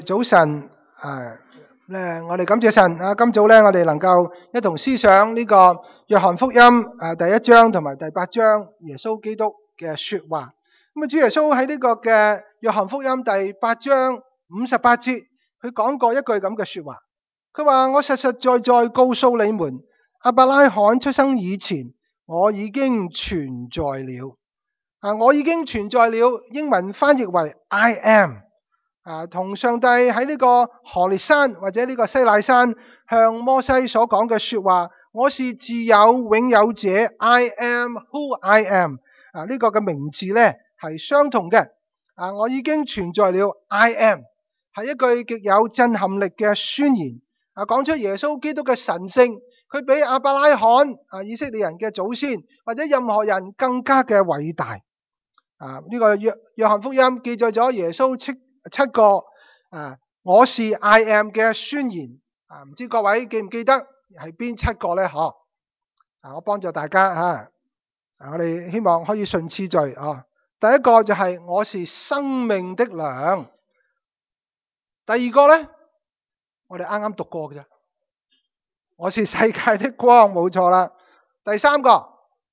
早晨，我哋感謝神啊！今早咧，我哋能夠一同思想呢個約翰福音第1章同埋第8章耶穌基督嘅說話。咁啊，主耶穌喺呢個嘅約翰福音第8章58節，佢講過一句咁嘅說話。佢話：我實實在在告訴你們，亞伯拉罕出生以前，我已經存在了。我已經存在了，英文翻譯為 I am。同上帝喺呢個何烈山或者呢個西乃山向摩西所講嘅說話，我是自有永有者 I am who I am。呢個嘅名字呢係相同嘅。我已經存在了 I am， 係一句極有震撼力嘅宣言。講出耶穌基督嘅神性，佢比亞伯拉罕以色列人嘅祖先或者任何人更加嘅偉大。呢個約翰福音記載咗耶穌七個我是 I am 嘅宣言。唔知各位記唔記得係邊7個呢？我幫助大家我哋希望可以順次序。第一個就係我是生命的糧。第二個呢，我哋啱啱讀過嘅啫，我是世界的光，冇錯啦。第三個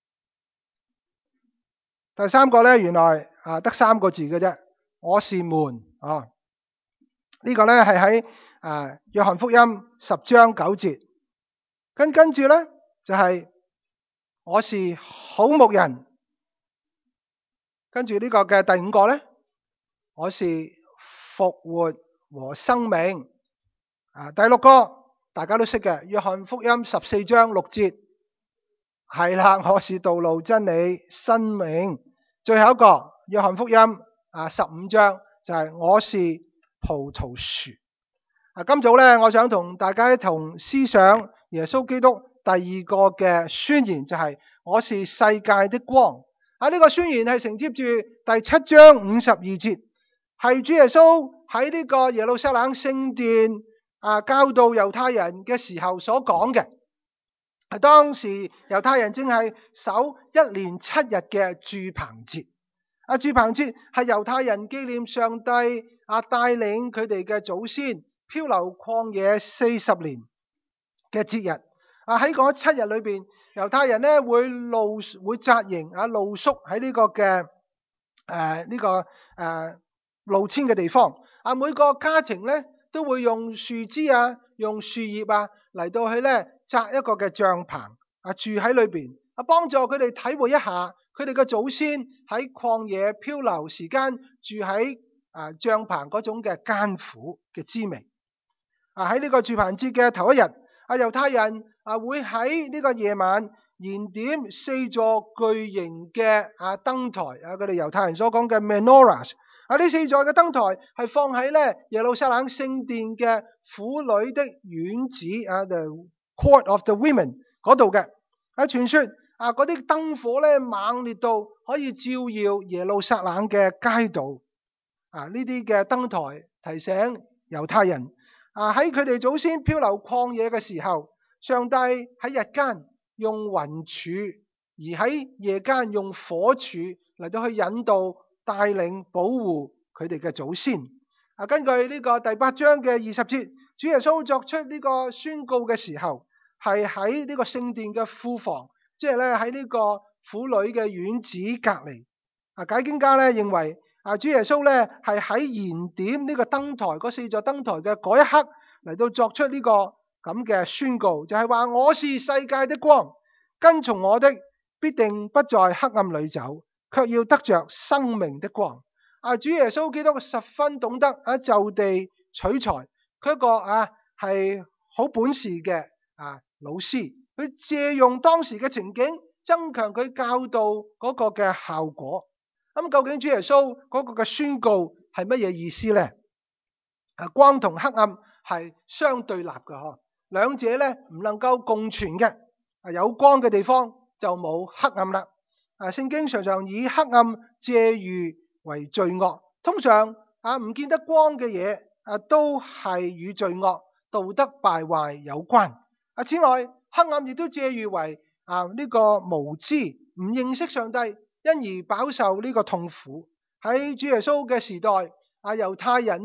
呢，原來得3個字嘅啫，我是門。呢個呢係喺約翰福音10章9節。跟住呢，就係我是好牧人。跟住呢個嘅第5個呢，我是復活和生命。第6個大家都識嘅，約翰福音14章6節，係啦，我是道路真理生命。最後一個約翰福音15章就係我是葡萄樹。今早呢，我想同大家一同思想耶穌基督第2個嘅宣言，就係我是世界的光。呢個宣言係承接住第7章52節，係主耶穌喺呢個耶路撒冷聖殿教導猶太人嘅時候所講嘅。當時猶太人正係守1年7日嘅住棚節。住棚節係猶太人紀念上帝帶領佢哋嘅祖先漂流曠野40年嘅節日。喺嗰7日裏邊，猶太人咧會紮營露宿喺呢個嘅露天嘅地方。每個家庭咧都會用樹枝用樹葉嚟到去咧紮一個嘅帳篷住喺裏邊，幫助佢哋體會一下佢哋嘅祖先喺曠野漂流時間住喺帳篷嗰種嘅艱苦嘅滋味。喺呢個住棚節嘅頭一日，猶太人會喺呢個夜晚燃點4座巨型嘅燈台，佢哋猶太人所講嘅 menorahs。呢4座嘅燈台係放喺咧耶路撒冷聖殿嘅婦女的院子the court of the women 嗰度嘅。傳說嗰啲燈火咧猛烈到可以照耀耶路撒冷嘅街道。呢啲嘅燈台提醒猶太人喺佢哋祖先漂流曠野嘅時候，上帝喺日間用雲柱，而喺夜間用火柱嚟到去引導、帶領、保護佢哋嘅祖先。根據呢個第8章嘅20節，主耶穌作出呢個宣告嘅時候，係喺呢個聖殿嘅庫房，即係咧喺呢個婦女嘅院子隔離。解經家咧認為主耶穌咧係喺燃點呢個燈台嗰4座燈台嘅嗰一刻嚟到作出呢個咁嘅宣告，就係話我是世界的光，跟從我的必定不在黑暗裏走，卻要得着生命的光。主耶穌基督十分懂得就地取材，佢一個係好本事嘅老師，佢借用當時嘅情景，增強佢教導嗰個嘅效果。咁究竟主耶穌嗰個嘅宣告係乜嘢意思呢？光同黑暗係相對立嘅，兩者咧唔能夠共存嘅。有光嘅地方就冇黑暗啦。聖經常常以黑暗借喻為罪惡，通常唔見得光嘅嘢都係與罪惡、道德敗壞有關。此外，黑暗亦都借喻為呢個無知，唔認識上帝，因而飽受呢個痛苦。喺主耶穌嘅時代，猶太人呢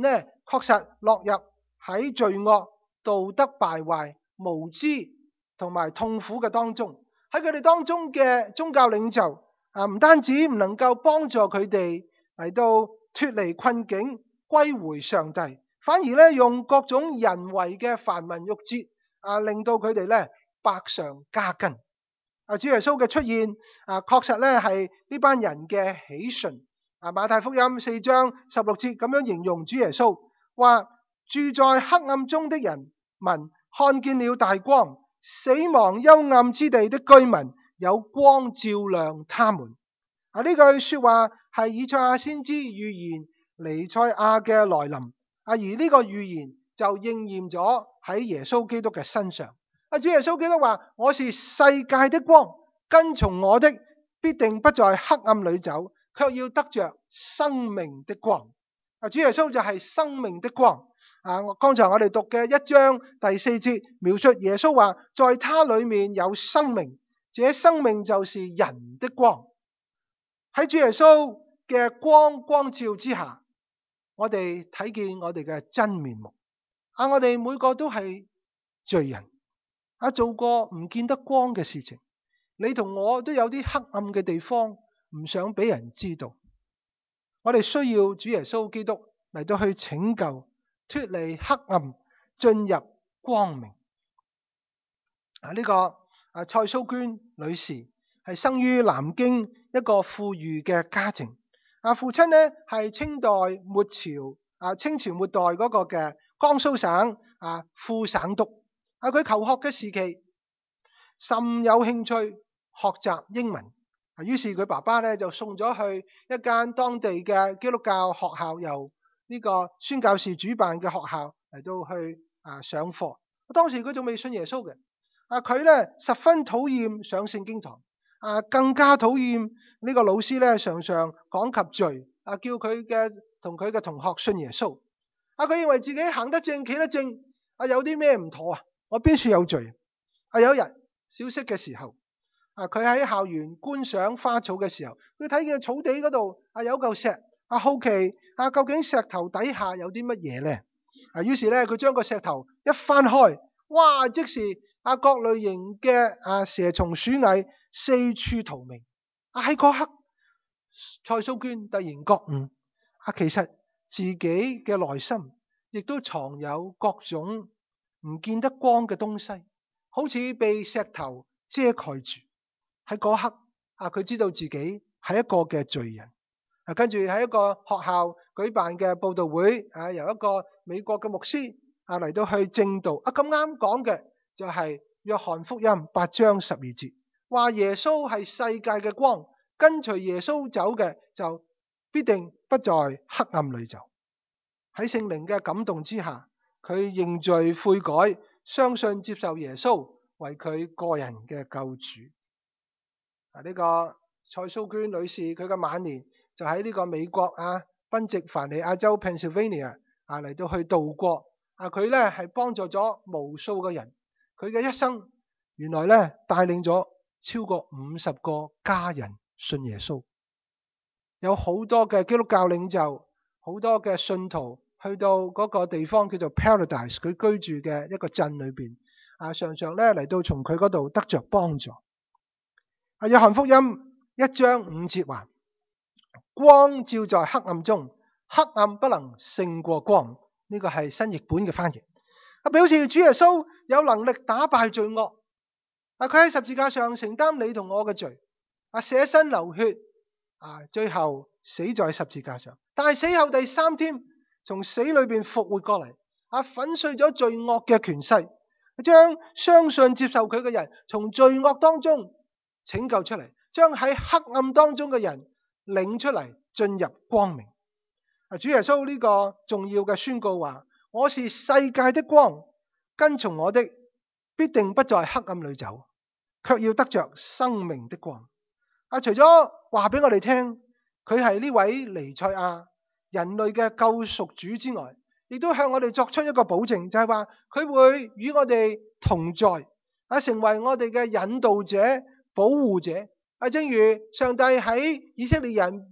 確實落入喺罪惡、道德敗壞、無知同埋痛苦嘅當中。喺佢哋當中嘅宗教領袖唔單止唔能夠幫助佢哋嚟到脫離困境、歸回上帝，反而咧用各種人為嘅繁文縟節令到佢哋咧百上加斤。主耶穌嘅出現確實咧係呢班人嘅喜訊。馬太福音4章16節咁樣形容主耶穌，話住在黑暗中的人民看見了大光，死亡幽暗之地的居民有光照亮他們。呢句說話係以賽亞先知預言彌賽亞嘅來臨，而呢個預言就應驗咗喺耶穌基督嘅身上。主耶穌基督話：我是世界的光，跟從我的必定不在黑暗裏走，卻要得着生命的光。主耶穌就係生命的光。剛才我哋讀嘅1章第4節描述耶穌話：在他裏面有生命，這生命就是人的光。喺主耶穌嘅光照之下，我哋睇見我哋嘅真面目。我哋每個都係罪人，做過唔見得光嘅事情。你同我都有啲黑暗嘅地方，唔想俾人知道。我哋需要主耶穌基督嚟到去拯救，脫離黑暗，進入光明。呢個蔡蘇娟女士係生於南京一個富裕嘅家庭。父親呢係清朝末代嗰個嘅江蘇省副省督。佢求學嘅時期甚有興趣學習英文，於是佢爸爸咧就送咗去一間當地嘅基督教學校，由呢個宣教士主辦嘅學校嚟到去上課。當時佢仲未信耶穌嘅，佢咧十分討厭上聖經堂，更加討厭呢個老師咧常常講及罪，叫佢同佢嘅同學信耶穌。佢認為自己行得正企得正，有啲咩唔妥啊？我邊處有罪？有一日小息嘅時候，佢喺校園觀賞花草嘅時候，佢睇見草地嗰度有嚿石，好奇究竟石頭底下有啲乜嘢咧？於是咧佢將個石頭一翻開，哇！即時各類型嘅蛇蟲鼠蟻四處逃命。喺嗰刻，蔡蘇娟突然覺悟，其實自己嘅內心亦都藏有各種唔見得光嘅東西，好似被石頭遮蓋住。喺嗰刻，佢知道自己係一個嘅罪人。跟住喺一個學校舉辦嘅佈道會，由一個美國嘅牧師嚟到去證道。咁啱講嘅就係約翰福音8章12節，話耶穌係世界嘅光，跟隨耶穌走嘅就必定不在黑暗裏走。喺聖靈嘅感動之下，佢認罪悔改，相信接受耶穌為佢個人嘅救主。呢個蔡蘇娟女士，佢嘅晚年就喺呢個美國賓夕凡尼亞州 Pennsylvania 嚟到去度過。佢咧係幫助咗無數嘅人，佢嘅一生原來咧帶領咗超過50個家人信耶穌。有好多嘅基督教領袖，好多嘅信徒去到嗰個地方叫做 Paradise， 佢居住嘅一個鎮裏邊，常常咧嚟到從佢嗰度得着幫助。約翰福音1章5節話：光照在黑暗中，黑暗不能勝過光。呢個係新譯本嘅翻譯。表示主耶穌有能力打敗罪惡。佢喺十字架上承擔你同我嘅罪，捨身流血，最後死在十字架上。但係死後第3天，從死裏邊復活過嚟，粉碎咗罪惡嘅權勢，將相信接受佢嘅人從罪惡當中拯救出嚟，將喺黑暗當中嘅人領出嚟進入光明。主耶穌呢個重要嘅宣告話：我是世界的光，跟從我的必定不在黑暗裏走，卻要得着生命的光。除咗話俾我哋聽佢係呢位彌賽亞人類嘅救贖主之外，亦都向我哋作出一個保證，就係話佢會與我哋同在，成為我哋嘅引導者、保護者。正如上帝喺以色列人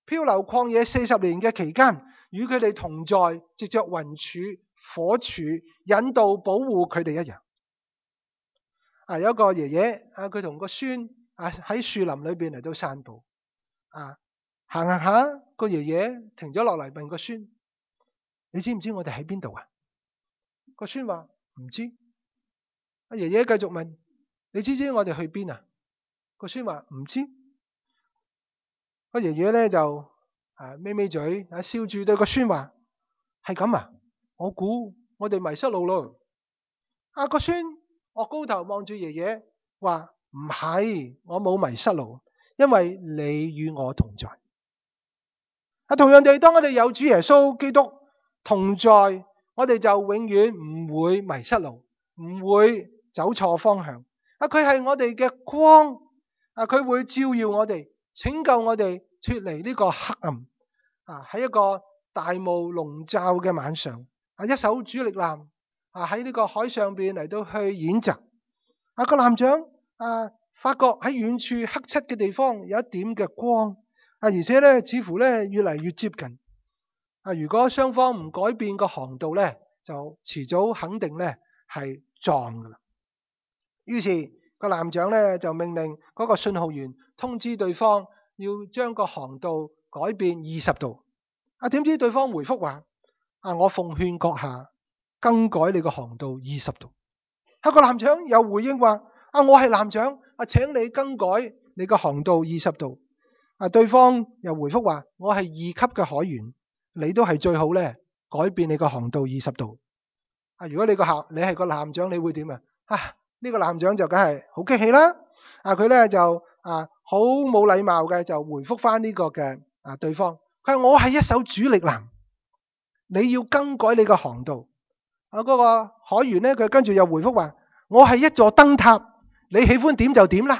漂流曠野40年嘅期間，與佢哋同在，藉着雲柱、火柱引導保護佢哋一樣。有一個爺爺佢同個孫喺樹林裏邊嚟到散步。行行下，個爺爺停咗落嚟問個孫：你知唔知我哋喺邊度啊？個孫話唔知。阿爺爺繼續問：你知唔知我哋去邊啊？個孫話唔知。個爺爺咧就咪咪嘴，笑住對個孫話：係咁啊，我估我哋迷失路咯。個孫岳高頭望住爺爺話：唔係，我冇迷失路，因為你與我同在。同樣地，當我哋有主耶穌基督同在，我哋就永遠唔會迷失路，唔會走錯方向。佢係我哋嘅光，佢會照耀我哋，拯救我哋脫離呢個黑暗。喺一個大霧籠罩嘅晚上，一艘主力艦喺呢個海上邊嚟到去演習。個艦長發覺喺遠處黑漆嘅地方有一點嘅光。而且咧，似乎咧越嚟越接近。如果雙方唔改變個航道咧，就遲早肯定咧係撞噶啦。於是個艦長咧就命令嗰個信號員通知對方要將個航道改變20度。點知對方回覆話：我奉勸閣下更改你個航道20度。個艦長又回應話：我係艦長，請你更改你個航道20度。對方又回覆話：我係2級嘅海員，你都係最好咧改變你個航道20度。如果你係個艦長，你會點啊？呢個艦長就梗係好激氣啦。佢咧就好冇禮貌嘅就回覆翻呢個嘅對方。佢話：我係一艘主力艦，你要更改你個航道。嗰個海員咧，佢跟住又回覆話：我係一座燈塔，你喜歡點就點啦。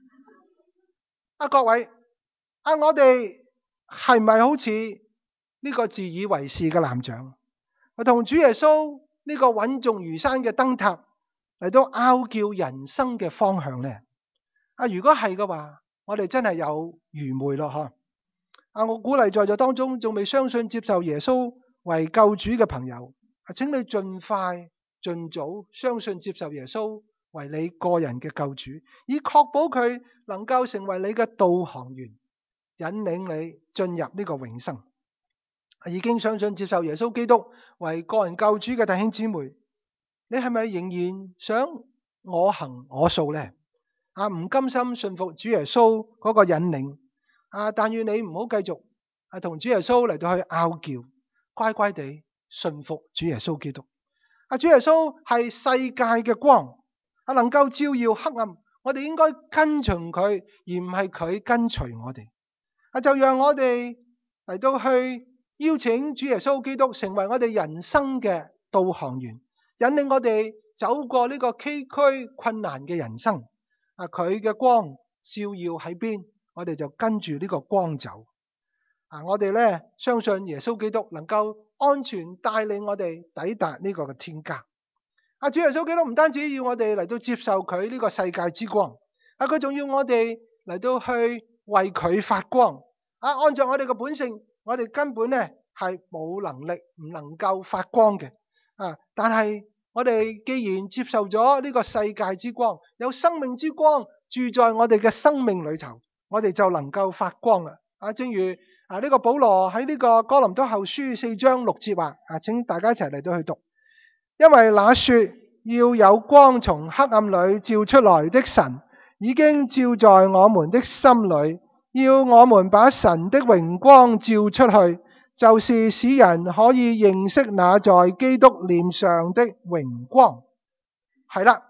各位。我哋係咪好似呢個自以為是嘅艦長，同主耶穌呢個穩重如山嘅燈塔嚟到拗叫人生嘅方向呢？如果係嘅話，我哋真係有愚昧咯。我鼓勵在座當中仲未相信接受耶穌為救主嘅朋友，請你盡快盡早相信接受耶穌為你個人嘅救主，以確保佢能夠成為你嘅導航員，引領你進入呢個永生。已經相信接受耶穌基督為個人救主嘅弟兄姊妹，你係咪仍然想我行我素呢？唔甘心順服主耶穌嗰個引領。但願你唔好繼續同主耶穌嚟到去拗叫，乖乖地順服主耶穌基督。主耶穌係世界嘅光，能夠照耀黑暗。我哋應該跟隨佢，而唔係佢跟隨我哋。就讓我哋嚟到去邀請主耶穌基督成為我哋人生嘅導航員，引領我哋走過呢個崎嶇困難嘅人生。佢嘅光照耀喺邊，我哋就跟住呢個光走。我哋咧相信耶穌基督能夠安全帶領我哋抵達呢個嘅天家。主耶穌基督唔單止要我哋嚟到接受佢呢個世界之光，佢仲要我哋嚟到去為佢發光。按照我哋嘅本性，我哋根本咧係冇能力，唔能夠發光嘅。但係我哋既然接受咗呢個世界之光，有生命之光住在我哋嘅生命裏頭，我哋就能夠發光啦。正如呢個保羅喺呢個哥林多後書4章6節話，請大家一齊嚟到去讀。因為那說要有光從黑暗裏照出來的神，已經照在我們的心裏，要我們把神的榮光照出去，就是使人可以認識那在基督臉上的榮光。係啦，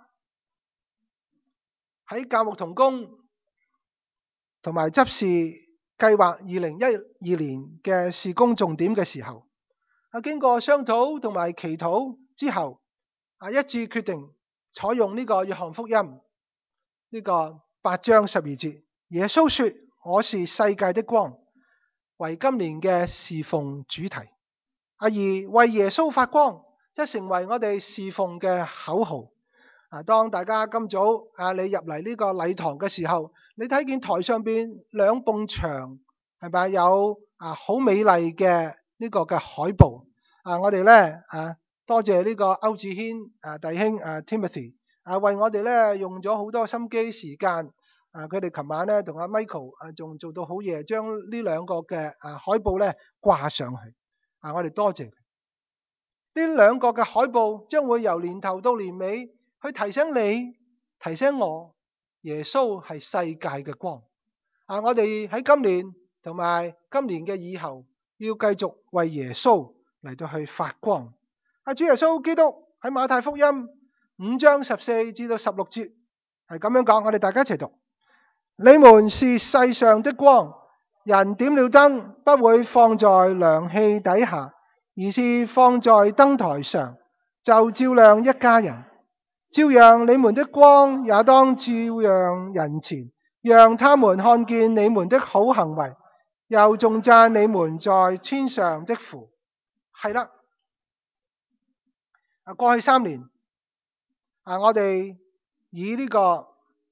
喺教牧同工同埋執事計劃2012年嘅事工重點嘅時候，經過商討同埋祈禱之後，一致決定採用呢個約翰福音呢個8章12節，耶穌說我是世界的光，為今年嘅侍奉主題。而為耶穌發光，即成為我哋侍奉嘅口號。當大家今早你入嚟呢個禮堂嘅時候，你睇見台上邊2埲牆係咪有好美麗嘅呢個嘅海報我哋咧多謝呢個歐志軒弟兄Timothy 為我哋咧用咗好多心機時間佢哋琴晚咧同阿 Michael 仲做到好夜，將呢兩個嘅海報咧掛上去我哋多謝佢。呢兩個嘅海報將會由年頭到年尾去提醒你、提醒我，耶穌係世界嘅光我哋喺今年同埋今年嘅以後，要繼續為耶穌嚟到去發光。主耶穌基督喺馬太福音5章14至到16節係咁樣講，我哋大家一齊讀：你們是世上的光，人點了燈，不會放在量器底下，而是放在燈台上，就照亮一家人。照樣你們的光也當照亮人前，讓他們看見你們的好行為，又頌讚你們在天上的父。係啦，過去3年我哋以呢個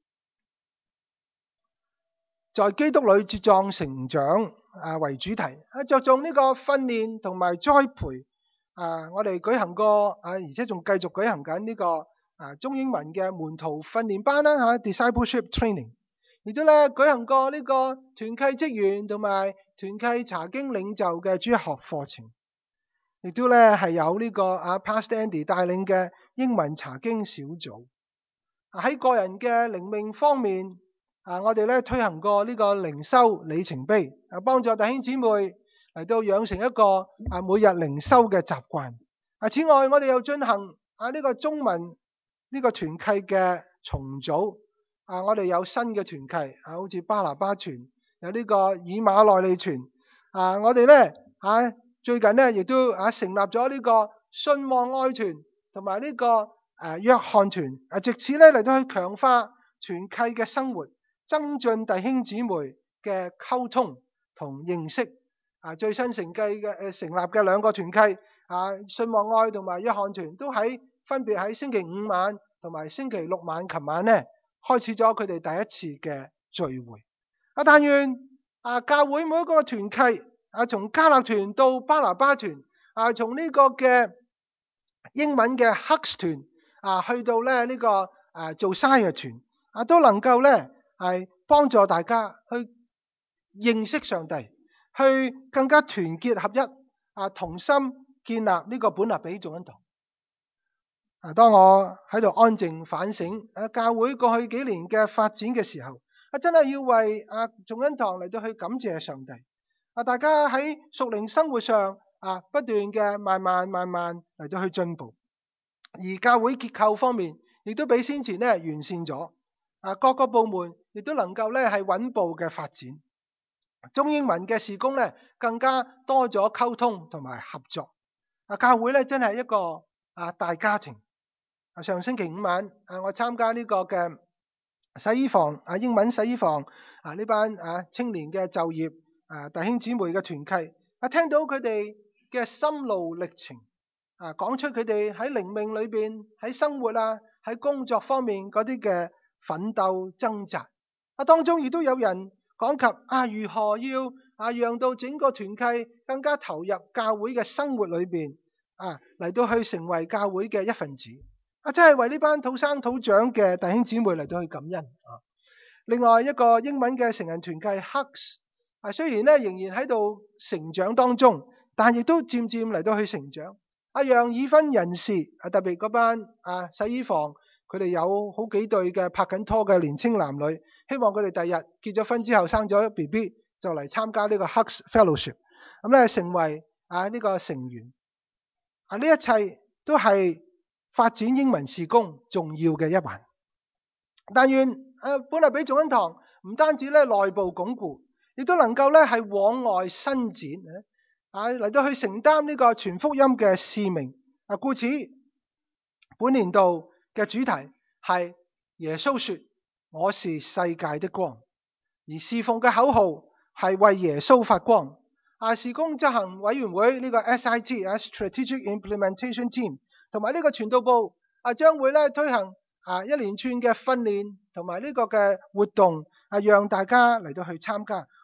在基督裏茁壯成長為主題，着重呢個訓練同埋栽培我哋舉行過而且仲繼續舉行緊呢個中英文嘅門徒訓練班啦，discipleship training， 亦都咧舉行過呢個團契職員同埋團契查經領袖嘅主日學課程，亦都咧係有呢個Pastor Andy 帶領嘅英文查經小組。喺個人嘅靈命方面我哋咧推行過呢個靈修里程碑幫助弟兄姊妹嚟到養成一個每日靈修嘅習慣。此外我哋又進行呢個中文呢個團契嘅重組我哋有新嘅團契好似巴拿巴團，有呢個以馬內利團我哋咧最近咧亦都成立咗呢個信望愛團同埋呢個約翰團藉此咧嚟到去強化團契嘅生活，增進弟兄姊妹嘅溝通同認識最新成立嘅兩個團契信望愛同埋約翰團都分別喺星期5晚同埋星期6晚琴晚咧開始咗佢哋第一次嘅聚會但願教會每一個團契從加勒團到巴拿巴團從呢個嘅英文嘅 Hux 團去到咧呢個做 Josiah 團都能夠咧係幫助大家去認識上帝，去更加團結合一同心建立呢個本立比眾恩堂。當我喺度安靜反省教會過去幾年嘅發展嘅時候真係要為眾恩堂嚟到去感謝上帝大家喺屬靈生活上不斷嘅慢慢嚟到去進步，而教會結構方面亦都比先前咧完善咗各個部門亦都能夠咧係穩步嘅發展，中英文嘅事工咧更加多咗溝通同埋合作教會咧真係一個大家庭。上星期5晚我參加呢個嘅洗衣房英文洗衣房呢班青年嘅就業弟兄姊妹嘅團契聽到佢哋嘅心路歷程講出佢哋喺靈命裏邊喺生活喺工作方面嗰啲嘅奮鬥掙扎當中亦都有人講及如何要讓到整個團契更加投入教會嘅生活裏邊嚟到去成為教會嘅一份子真係為呢班土生土長嘅弟兄姊妹嚟到去感恩另外一個英文嘅成人團契 Hux 雖然咧仍然喺度成長當中，但亦都漸漸嚟到去成長讓已婚人士特別嗰班洗衣房佢哋有好幾對嘅拍緊拖嘅年青男女，希望佢哋第日結咗婚之後生咗 BB 就嚟參加呢個 Hux Fellowship 咁咧成為呢個成員呢一切都係發展英文事工重要嘅一環。但願本立比眾恩堂唔單止咧內部鞏固，亦都能夠咧係往外伸展嚟到去承擔呢個傳福音嘅使命故此本年度嘅主題係耶穌說我是世界的光，而侍奉嘅口號係為耶穌發光事工執行委員會呢個 SIT Strategic Implementation Team 同埋呢個傳道部將會咧推行一連串嘅訓練同埋呢個嘅活動讓大家嚟到去參加，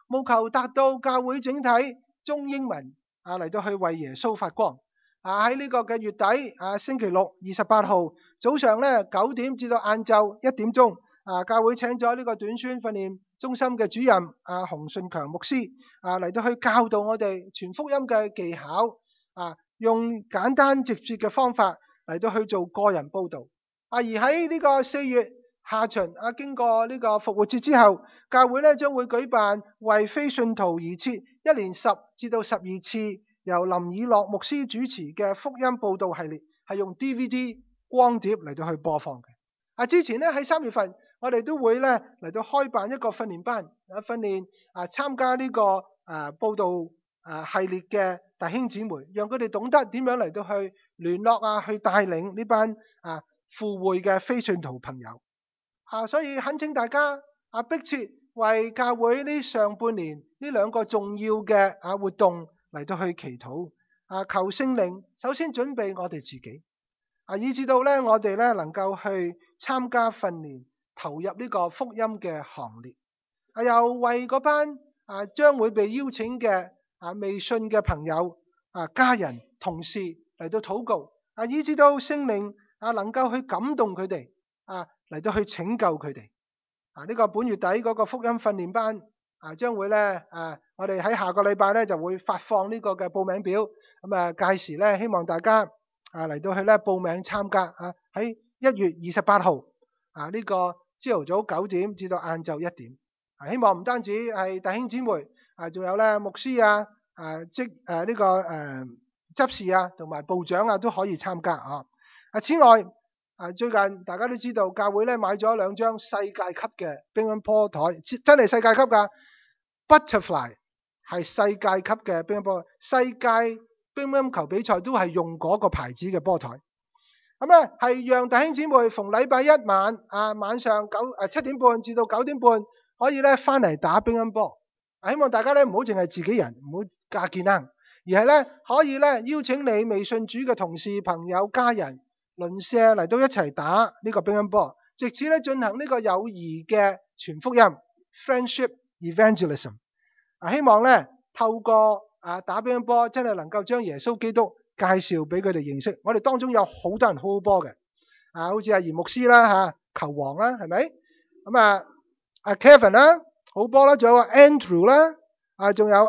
務求達到教會整體中英文嚟到去為耶穌發光。喺呢個嘅月底星期六28號早上咧9點至到晏晝1點鐘，教會請咗呢個短宣訓練中心嘅主任洪順強牧師嚟到去教導我哋傳福音嘅技巧，用簡單直接嘅方法嚟到去做個人佈道。而喺呢個4月下旬經過呢個復活節之後，教會咧將會舉辦為非信徒而設1年10至到12次由林以諾牧師主持嘅福音佈道系列，係用 DVD 光碟嚟到去播放嘅。之前咧喺3月份，我哋都會咧嚟到開辦一個訓練班，訓練參加呢個佈道系列嘅弟兄姊妹，讓佢哋懂得點樣嚟到去聯絡去帶領呢班赴會嘅非信徒朋友。所以懇請大家迫切為教會呢上半年呢2個重要嘅活動嚟到去祈禱，求聖靈首先準備我哋自己，以至到咧我哋咧能夠去參加訓練，投入呢個福音嘅行列。又為嗰班將會被邀請嘅未信嘅朋友、家人、同事嚟到禱告，以至到聖靈能夠去感動佢哋，嚟到去拯救佢哋。呢個本月底嗰個福音訓練班將會咧我哋喺下個禮拜咧就會發放呢個嘅報名表。咁屆時咧希望大家嚟到去咧報名參加喺1月28號呢個朝頭早9點至到晏晝1點。希望唔單止係弟兄姊妹，仲有咧牧師呢個執事同埋部長都可以參加。此外最近大家都知道教會咧買咗2張世界級嘅乒乓波台，真係世界級㗎。Butterfly 係世界級嘅乒乓波，世界乒乓球比賽都係用嗰個牌子嘅波台。咁咧係讓弟兄姊妹逢禮拜一晚上7點半至到9點半可以咧翻嚟打乒乓波。希望大家咧唔好淨係自己人，唔好架健啱，而係咧可以咧邀請你未信主嘅同事、朋友、家人、鄰舍嚟到一齊打呢個乒乓波，藉此咧進行呢個友誼嘅傳福音 （friendship evangelism）。希望咧透過打乒乓波，真係能夠將耶穌基督介紹俾佢哋認識。我哋當中有好多人好好波嘅，好似嚴牧師啦球王啦，係咪？咁Kevin 啦，好波啦，仲有Andrew 啦，仲有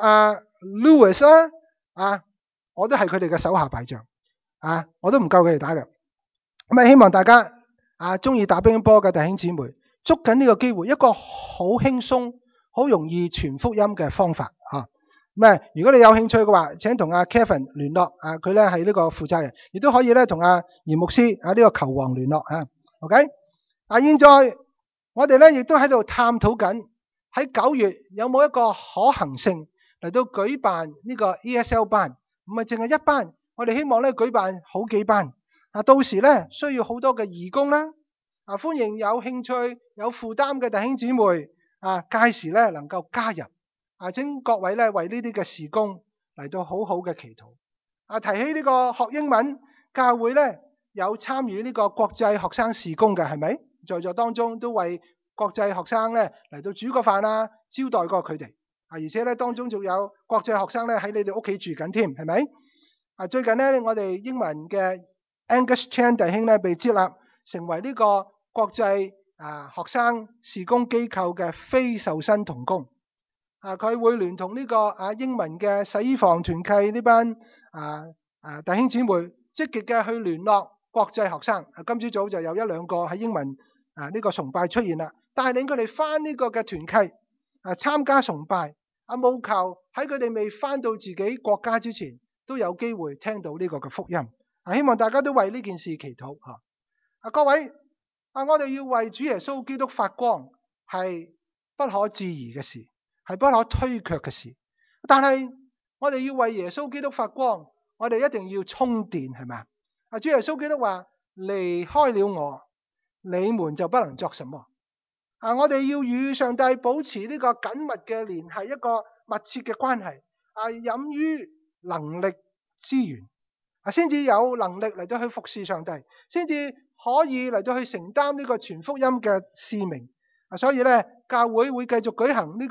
Louis 啦，我都係佢哋嘅手下敗將，我都唔夠佢哋打嘅。咁希望大家中意打乒乓波嘅弟兄姊妹，捉緊呢個機會，一個好輕鬆、好容易傳福音嘅方法。如果你有興趣嘅話，請同Kevin 聯絡，佢咧係呢個負責人，亦都可以咧同嚴牧師呢個球王聯絡。OK，現在我哋咧亦都喺度探討緊喺9月有冇一個可行性嚟到舉辦呢個 ESL 班，唔係淨係一班，我哋希望咧舉辦好幾班。到時咧需要好多嘅義工啦，歡迎有興趣、有負擔嘅弟兄姊妹，屆時咧能夠加入。請各位咧為呢啲嘅事工嚟到好好嘅祈禱。提起呢個學英文，教會咧有參與呢個國際學生事工嘅，係咪？在座當中都為國際學生咧嚟到煮過飯招待過佢哋。而且咧當中仲有國際學生咧喺你哋屋企住緊添，係咪？最近咧我哋英文嘅Angus Chan 弟兄咧被接納成為呢個國際學生事工機構嘅非受薪同工。佢會聯同呢個英文嘅洗衣房團契呢班弟兄姊妹，積極嘅去聯絡國際學生。今朝早就有1-2個喺英文呢個崇拜出現啦，帶領佢哋翻呢個嘅團契參加崇拜。務求喺佢哋未翻到自己國家之前，都有機會聽到呢個嘅福音。希望大家都為呢件事祈禱。各位，我哋要為主耶穌基督發光係不可置疑嘅事，係不可推卻嘅事。但係我哋要為耶穌基督發光，我哋一定要充電，係咪？主耶穌基督話：離開了我，你們就不能作什麼。我哋要與上帝保持呢個緊密嘅聯繫，一個密切嘅關係。飲於能力之源，先至有能力嚟到去服侍上帝，先至可以嚟到去承擔呢個傳福音嘅使命。所以咧，教會會繼續舉行呢個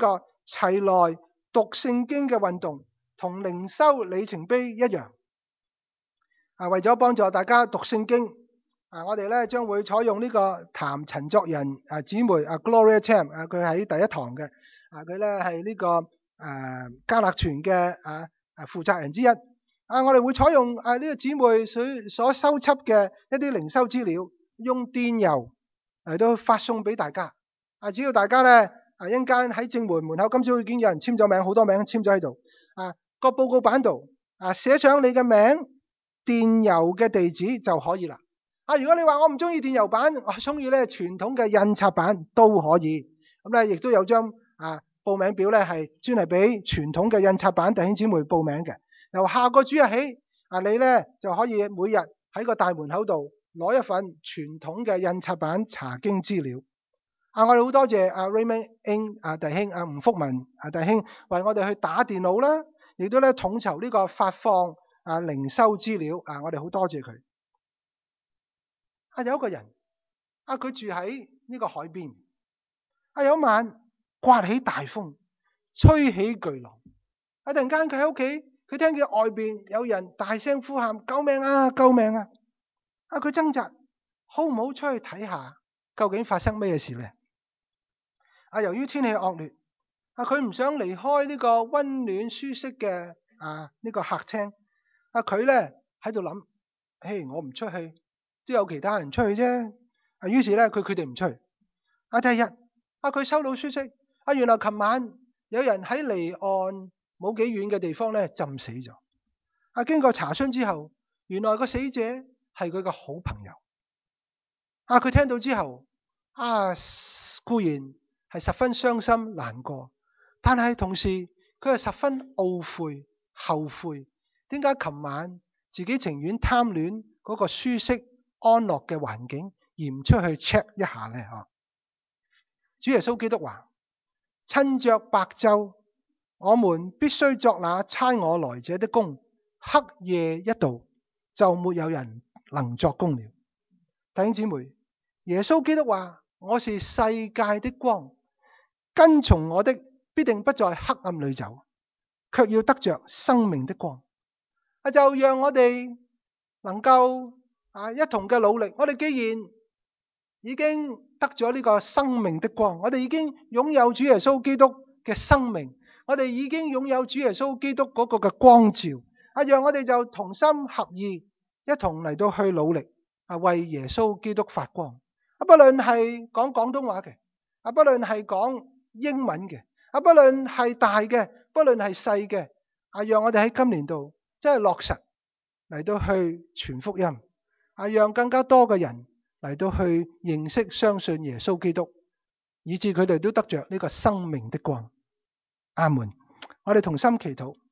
齊來讀聖經嘅運動同靈修里程碑一樣。為咗幫助大家讀聖經，我哋咧將會採用呢個譚陳作人姊妹Gloria Chan， 佢喺第一堂嘅，佢咧係呢個加勒傳嘅負責人之一。我哋會採用呢個姊妹所收輯嘅一啲靈修資料，用電郵嚟到發送俾大家。只要大家咧一陣間喺正門門口，今朝已經有人簽咗名，好多名簽咗喺度。個報告板度寫上你嘅名、電郵嘅地址就可以啦。如果你話我唔中意電郵版，我中意咧傳統嘅印刷版都可以。咁咧亦都有張報名表咧係專係俾傳統嘅印刷版弟兄姊妹報名嘅。由下個主日起，你咧就可以每日喺個大門口度攞一份傳統嘅印刷版查經資料。我哋好多謝Raymond Ng 弟兄、吳福文弟兄為我哋去打電腦啦，亦都咧統籌呢個發放靈修資料。我哋好多謝佢。有一個人佢住喺呢個海邊。有一晚颳起大風，吹起巨浪。突然間佢喺屋企，佢聽見外邊有人大聲呼喊：救命啊！救命啊！佢掙扎，好唔好出去睇下究竟發生咩事呢？由於天氣惡劣，佢唔想離開呢個溫暖舒適嘅呢個客廳。佢咧喺度諗：我唔出去，都有其他人出去啫。於是咧，佢決定唔出去。第二日，佢收到消息，原來琴晚有人喺離岸冇幾遠嘅地方咧浸死咗。經過查詢之後，原來個死者係佢個好朋友。佢聽到之後，固然係十分傷心難過，但係同時佢係十分懊悔後悔，點解琴晚自己情願貪戀嗰個舒適安樂嘅環境，而唔出去 check 一下呢？主耶穌基督話：趁着白晝，我們必須作那差我來者的工，黑夜一到，就沒有人能作工了。弟兄姊妹，耶穌基督話：我是世界的光，跟從我的必定不在黑暗裏走，卻要得着生命的光。就讓我哋能夠一同嘅努力。我哋既然已經得咗呢個生命的光，我哋已經擁有主耶穌基督嘅生命，我哋已經擁有主耶穌基督嗰個嘅光照。讓我哋就同心合意，一同嚟到去努力，為耶穌基督發光。不論係講廣東話嘅，不論係講英文嘅，不論係大嘅，不論係細嘅，讓我哋喺今年度真係落實嚟到去傳福音，讓更加多嘅人嚟到去認識相信耶穌基督，以致佢哋都得着呢個生命的光。阿門。我哋同心祈禱。